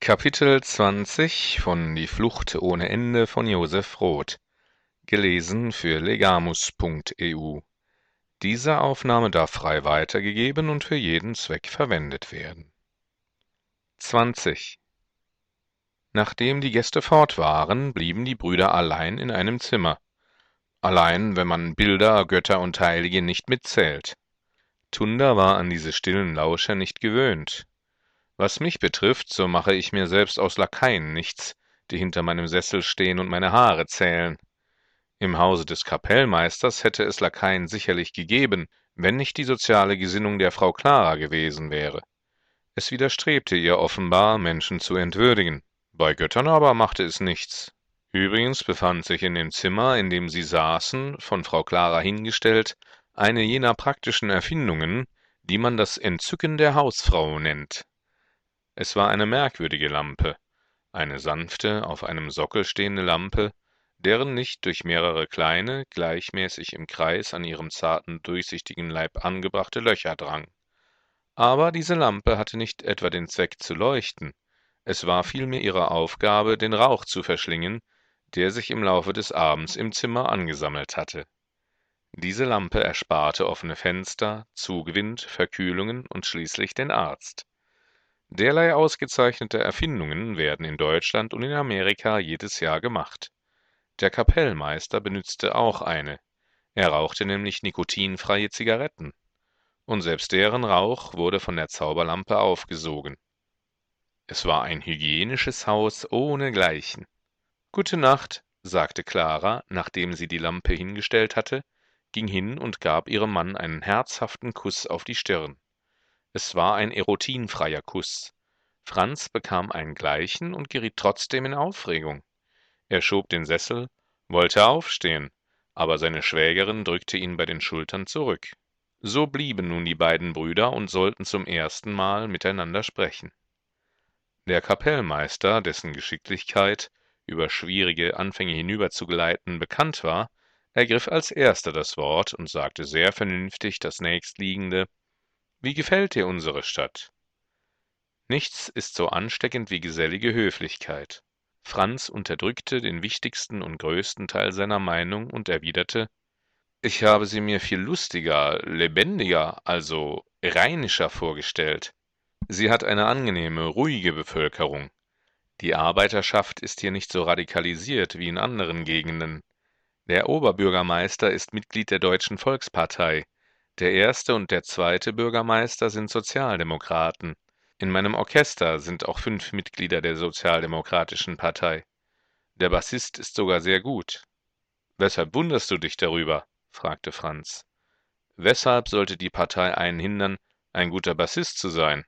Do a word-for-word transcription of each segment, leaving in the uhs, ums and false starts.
Kapitel zwanzig von Die Flucht ohne Ende von Josef Roth. Gelesen für legamus Punkt e u. Diese Aufnahme darf frei weitergegeben und für jeden Zweck verwendet werden. Zwanzig. Nachdem die Gäste fort waren, blieben die Brüder allein in einem Zimmer. Allein, wenn man Bilder, Götter und Heilige nicht mitzählt. Tunda war an diese stillen Lauscher nicht gewöhnt. Was mich betrifft, so mache ich mir selbst aus Lakaien nichts, die hinter meinem Sessel stehen und meine Haare zählen. Im Hause des Kapellmeisters hätte es Lakaien sicherlich gegeben, wenn nicht die soziale Gesinnung der Frau Clara gewesen wäre. Es widerstrebte ihr offenbar, Menschen zu entwürdigen. Bei Göttern aber machte es nichts. Übrigens befand sich in dem Zimmer, in dem sie saßen, von Frau Clara hingestellt, eine jener praktischen Erfindungen, die man das Entzücken der Hausfrau nennt. Es war eine merkwürdige Lampe, eine sanfte, auf einem Sockel stehende Lampe, deren Licht durch mehrere kleine, gleichmäßig im Kreis an ihrem zarten, durchsichtigen Leib angebrachte Löcher drang. Aber diese Lampe hatte nicht etwa den Zweck zu leuchten, es war vielmehr ihre Aufgabe, den Rauch zu verschlingen, der sich im Laufe des Abends im Zimmer angesammelt hatte. Diese Lampe ersparte offene Fenster, Zugwind, Verkühlungen und schließlich den Arzt. Derlei ausgezeichnete Erfindungen werden in Deutschland und in Amerika jedes Jahr gemacht. Der Kapellmeister benützte auch eine. Er rauchte nämlich nikotinfreie Zigaretten. Und selbst deren Rauch wurde von der Zauberlampe aufgesogen. Es war ein hygienisches Haus ohnegleichen. Gute Nacht, sagte Clara, nachdem sie die Lampe hingestellt hatte, ging hin und gab ihrem Mann einen herzhaften Kuss auf die Stirn. Es war ein erotinfreier Kuss. Franz bekam einen gleichen und geriet trotzdem in Aufregung. Er schob den Sessel, wollte aufstehen, aber seine Schwägerin drückte ihn bei den Schultern zurück. So blieben nun die beiden Brüder und sollten zum erstenmal miteinander sprechen. Der Kapellmeister, dessen Geschicklichkeit, über schwierige Anfänge hinüberzugleiten, bekannt war, ergriff als erster das Wort und sagte sehr vernünftig das nächstliegende: Wie gefällt dir unsere Stadt? Nichts ist so ansteckend wie gesellige Höflichkeit. Franz unterdrückte den wichtigsten und größten Teil seiner Meinung und erwiderte: Ich habe sie mir viel lustiger, lebendiger, also rheinischer vorgestellt. Sie hat eine angenehme, ruhige Bevölkerung. Die Arbeiterschaft ist hier nicht so radikalisiert wie in anderen Gegenden. Der Oberbürgermeister ist Mitglied der Deutschen Volkspartei. Der erste und der zweite Bürgermeister sind Sozialdemokraten. In meinem Orchester sind auch fünf Mitglieder der Sozialdemokratischen Partei. Der Bassist ist sogar sehr gut. Weshalb wunderst du dich darüber? Fragte Franz. Weshalb sollte die Partei einen hindern, ein guter Bassist zu sein?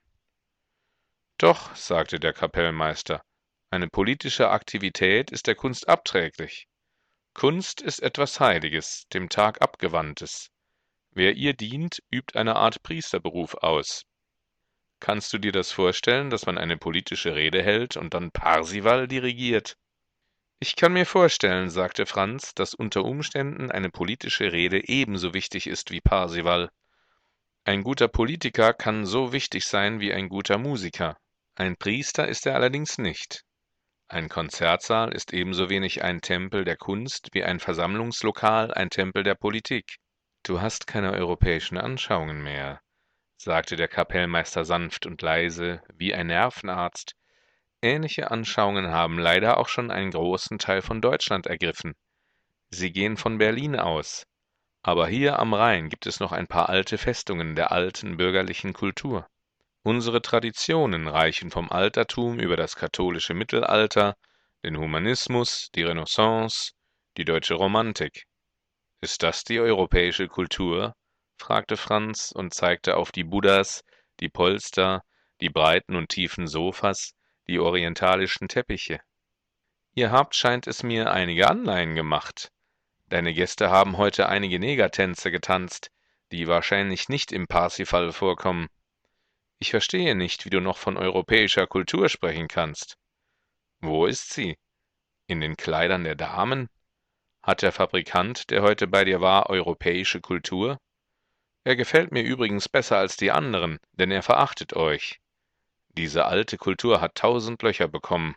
Doch, sagte der Kapellmeister, eine politische Aktivität ist der Kunst abträglich. Kunst ist etwas Heiliges, dem Tag abgewandtes. Wer ihr dient, übt eine Art Priesterberuf aus. Kannst du dir das vorstellen, dass man eine politische Rede hält und dann Parsival dirigiert? Ich kann mir vorstellen, sagte Franz, dass unter Umständen eine politische Rede ebenso wichtig ist wie Parsival. Ein guter Politiker kann so wichtig sein wie ein guter Musiker. Ein Priester ist er allerdings nicht. Ein Konzertsaal ist ebenso wenig ein Tempel der Kunst wie ein Versammlungslokal ein Tempel der Politik. Du hast keine europäischen Anschauungen mehr, sagte der Kapellmeister sanft und leise, wie ein Nervenarzt. Ähnliche Anschauungen haben leider auch schon einen großen Teil von Deutschland ergriffen. Sie gehen von Berlin aus. Aber hier am Rhein gibt es noch ein paar alte Festungen der alten bürgerlichen Kultur. Unsere Traditionen reichen vom Altertum über das katholische Mittelalter, den Humanismus, die Renaissance, die deutsche Romantik. Ist das die europäische Kultur? Fragte Franz und zeigte auf die Buddhas, die Polster, die breiten und tiefen Sofas, die orientalischen Teppiche. Ihr habt, scheint es mir, einige Anleihen gemacht. Deine Gäste haben heute einige Negertänze getanzt, die wahrscheinlich nicht im Parsifal vorkommen. Ich verstehe nicht, wie du noch von europäischer Kultur sprechen kannst. Wo ist sie? In den Kleidern der Damen? Hat der Fabrikant, der heute bei dir war, europäische Kultur? Er gefällt mir übrigens besser als die anderen, denn er verachtet euch. Diese alte Kultur hat tausend Löcher bekommen.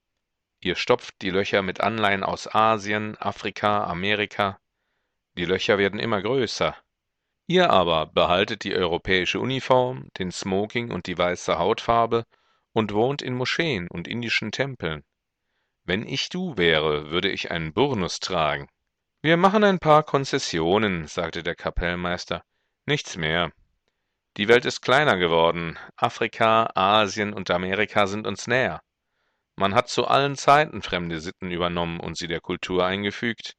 Ihr stopft die Löcher mit Anleihen aus Asien, Afrika, Amerika. Die Löcher werden immer größer. Ihr aber behaltet die europäische Uniform, den Smoking und die weiße Hautfarbe und wohnt in Moscheen und indischen Tempeln. Wenn ich du wäre, würde ich einen Burnus tragen. Wir machen ein paar Konzessionen, sagte der Kapellmeister. Nichts mehr. Die Welt ist kleiner geworden. Afrika, Asien und Amerika sind uns näher. Man hat zu allen Zeiten fremde Sitten übernommen und sie der Kultur eingefügt.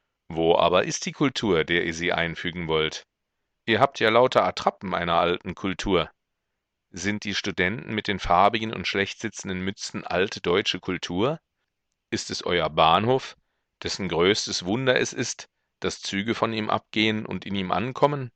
Wo aber ist die Kultur, der ihr sie einfügen wollt? Ihr habt ja lauter Attrappen einer alten Kultur. Sind die Studenten mit den farbigen und schlecht sitzenden Mützen alte deutsche Kultur? Ist es euer Bahnhof, dessen größtes Wunder es ist, dass Züge von ihm abgehen und in ihm ankommen?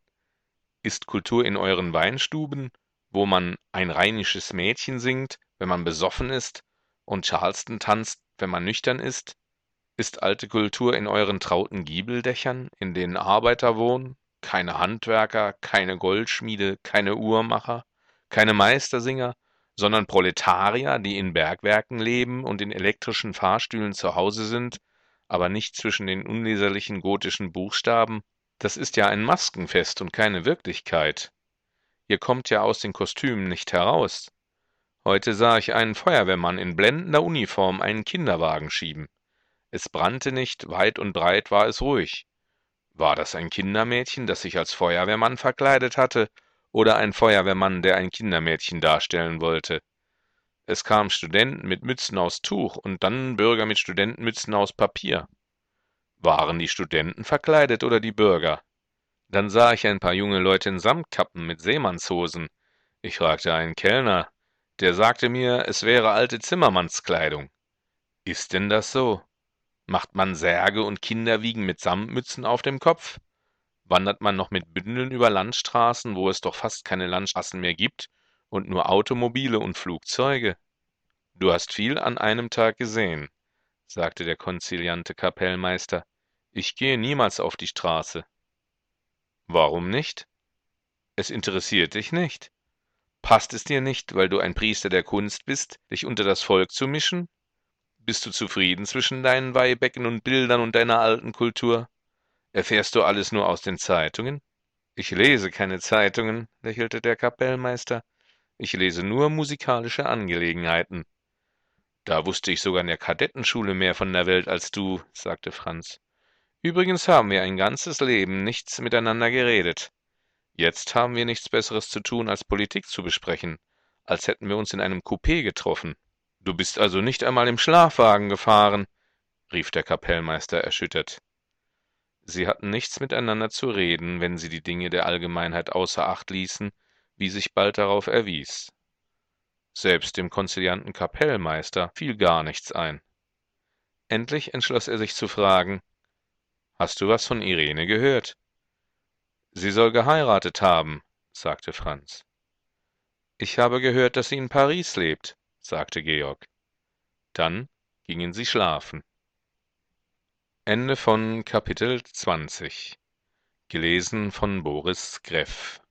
Ist Kultur in euren Weinstuben, wo man ein rheinisches Mädchen singt, wenn man besoffen ist, und Charleston tanzt, wenn man nüchtern ist? Ist alte Kultur in euren trauten Giebeldächern, in denen Arbeiter wohnen, keine Handwerker, keine Goldschmiede, keine Uhrmacher, keine Meistersinger, sondern Proletarier, die in Bergwerken leben und in elektrischen Fahrstühlen zu Hause sind, aber nicht zwischen den unleserlichen gotischen Buchstaben? Das ist ja ein Maskenfest und keine Wirklichkeit. Ihr kommt ja aus den Kostümen nicht heraus. Heute sah ich einen Feuerwehrmann in blendender Uniform einen Kinderwagen schieben. Es brannte nicht, weit und breit war es ruhig. War das ein Kindermädchen, das sich als Feuerwehrmann verkleidet hatte, oder ein Feuerwehrmann, der ein Kindermädchen darstellen wollte? Es kamen Studenten mit Mützen aus Tuch und dann Bürger mit Studentenmützen aus Papier. Waren die Studenten verkleidet oder die Bürger? Dann sah ich ein paar junge Leute in Samtkappen mit Seemannshosen. Ich fragte einen Kellner, der sagte mir, es wäre alte Zimmermannskleidung. Ist denn das so? Macht man Särge und Kinderwiegen mit Samtmützen auf dem Kopf? Wandert man noch mit Bündeln über Landstraßen, wo es doch fast keine Landstraßen mehr gibt und nur Automobile und Flugzeuge? Du hast viel an einem Tag gesehen, sagte der konziliante Kapellmeister. Ich gehe niemals auf die Straße. Warum nicht? Es interessiert dich nicht. Passt es dir nicht, weil du ein Priester der Kunst bist, dich unter das Volk zu mischen? Bist du zufrieden zwischen deinen Weihbecken und Bildern und deiner alten Kultur? Erfährst du alles nur aus den Zeitungen? Ich lese keine Zeitungen, lächelte der Kapellmeister. Ich lese nur musikalische Angelegenheiten. Da wusste ich sogar in der Kadettenschule mehr von der Welt als du, sagte Franz. Übrigens haben wir ein ganzes Leben nichts miteinander geredet. Jetzt haben wir nichts Besseres zu tun, als Politik zu besprechen, als hätten wir uns in einem Coupé getroffen. Du bist also nicht einmal im Schlafwagen gefahren, rief der Kapellmeister erschüttert. Sie hatten nichts miteinander zu reden, wenn sie die Dinge der Allgemeinheit außer Acht ließen, wie sich bald darauf erwies. Selbst dem konzilianten Kapellmeister fiel gar nichts ein. Endlich entschloß er sich zu fragen: Hast du was von Irene gehört? Sie soll geheiratet haben, sagte Franz. Ich habe gehört, dass sie in Paris lebt, sagte Georg. Dann gingen sie schlafen. Ende von Kapitel zwanzig. Gelesen von Boris Greff.